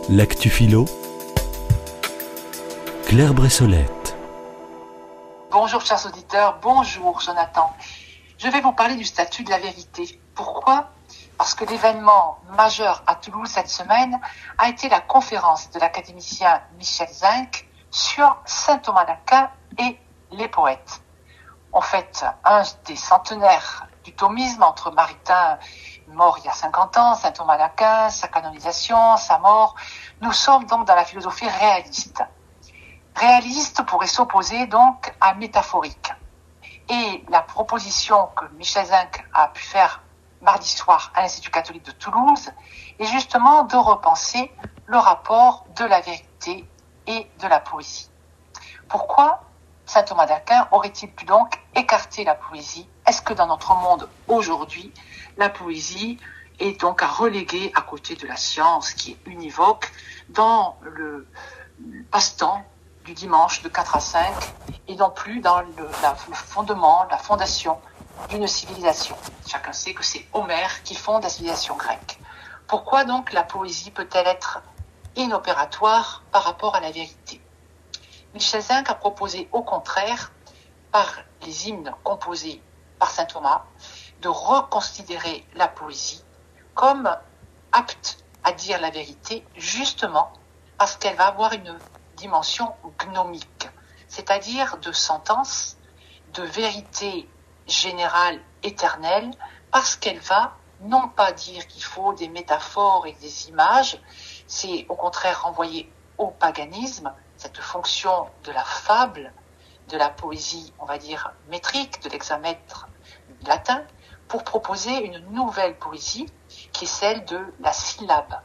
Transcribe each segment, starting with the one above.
L'actu philo, Claire Bressolette. Bonjour chers auditeurs, bonjour Jonathan. Je vais vous parler du statut de la vérité. Pourquoi ? Parce que l'événement majeur à Toulouse cette semaine a été la conférence de l'académicien Michel Zinc sur saint Thomas d'Aquin et les poètes. On fête un des centenaires du thomisme entre Maritain, mort il y a 50 ans, saint Thomas d'Aquin, sa canonisation, sa mort. Nous sommes donc dans la philosophie réaliste. Réaliste pourrait s'opposer donc à métaphorique. Et la proposition que Michel Zinc a pu faire mardi soir à l'Institut catholique de Toulouse est justement de repenser le rapport de la vérité et de la poésie. Pourquoi saint Thomas d'Aquin aurait-il pu donc écarter la poésie ? Est-ce que dans notre monde aujourd'hui, la poésie est donc à reléguer à côté de la science qui est univoque dans le passe-temps du dimanche de 4 à 5 et non plus dans le fondement, la fondation d'une civilisation. Chacun sait que c'est Homère qui fonde la civilisation grecque. Pourquoi donc la poésie peut-elle être inopératoire par rapport à la vérité ? Michel Zinc a proposé au contraire, par les hymnes composés par saint Thomas, de reconsidérer la poésie comme apte à dire la vérité, justement parce qu'elle va avoir une dimension gnomique, c'est-à-dire de sentence, de vérité générale, éternelle, parce qu'elle va non pas dire qu'il faut des métaphores et des images, c'est au contraire renvoyer au paganisme, cette fonction de la fable, de la poésie, on va dire, métrique, de l'hexamètre latin, pour proposer une nouvelle poésie qui est celle de la syllabe.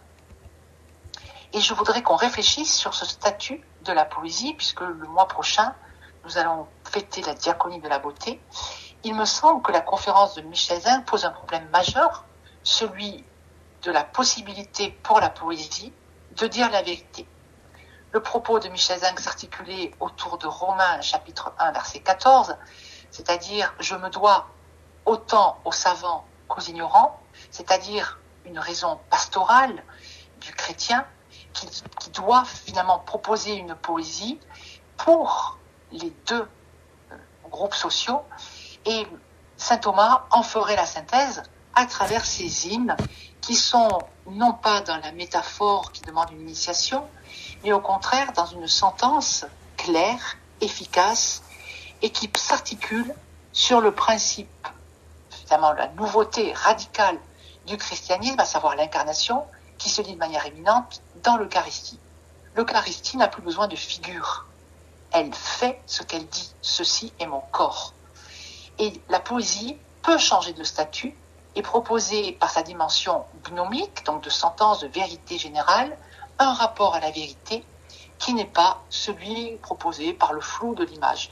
Et je voudrais qu'on réfléchisse sur ce statut de la poésie, puisque le mois prochain, nous allons fêter la diaconie de la beauté. Il me semble que la conférence de Michel Zinc pose un problème majeur, celui de la possibilité pour la poésie de dire la vérité. Le propos de Michel Zinc s'articulait autour de Romains chapitre 1 verset 14, c'est-à-dire « je me dois autant aux savants qu'aux ignorants », c'est-à-dire une raison pastorale du chrétien qui doit finalement proposer une poésie pour les deux groupes sociaux. Et saint Thomas en ferait la synthèse à travers ces hymnes qui sont non pas dans la métaphore qui demande une initiation, mais au contraire dans une sentence claire, efficace et qui s'articule sur le principe, finalement la nouveauté radicale du christianisme, à savoir l'incarnation, qui se dit de manière éminente dans l'Eucharistie. L'Eucharistie n'a plus besoin de figures. Elle fait ce qu'elle dit. Ceci est mon corps. Et la poésie peut changer de statut et proposer par sa dimension gnomique, donc de sentence, de vérité générale, un rapport à la vérité qui n'est pas celui proposé par le flou de l'image.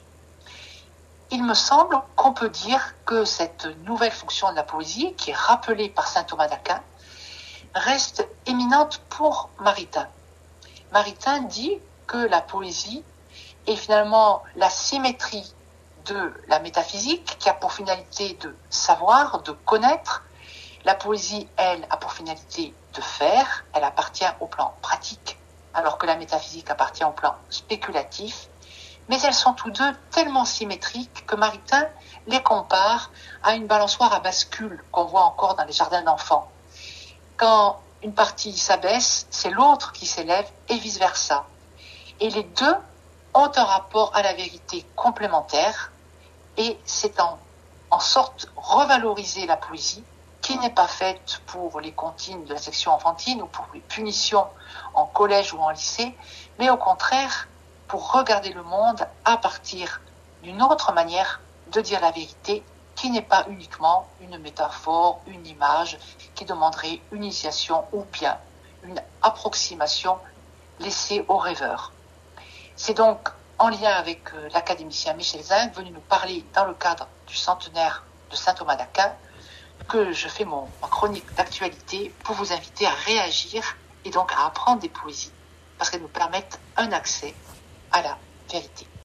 Il me semble qu'on peut dire que cette nouvelle fonction de la poésie, qui est rappelée par saint Thomas d'Aquin, reste éminente pour Maritain. Maritain dit que la poésie est finalement la symétrie de la métaphysique qui a pour finalité de savoir, de connaître. La poésie, elle, a pour finalité de faire, elle appartient au plan pratique, alors que la métaphysique appartient au plan spéculatif. Mais elles sont tous deux tellement symétriques que Maritain les compare à une balançoire à bascule qu'on voit encore dans les jardins d'enfants. Quand une partie s'abaisse, c'est l'autre qui s'élève et vice-versa. Et les deux ont un rapport à la vérité complémentaire et c'est en sorte revaloriser la poésie qui n'est pas faite pour les comptines de la section enfantine ou pour les punitions en collège ou en lycée, mais au contraire pour regarder le monde à partir d'une autre manière de dire la vérité qui n'est pas uniquement une métaphore, une image qui demanderait une initiation ou bien une approximation laissée aux rêveurs. C'est donc en lien avec l'académicien Michel Zinc, venu nous parler dans le cadre du centenaire de saint Thomas d'Aquin, que je fais ma chronique d'actualité pour vous inviter à réagir et donc à apprendre des poésies, parce qu'elles nous permettent un accès à la vérité.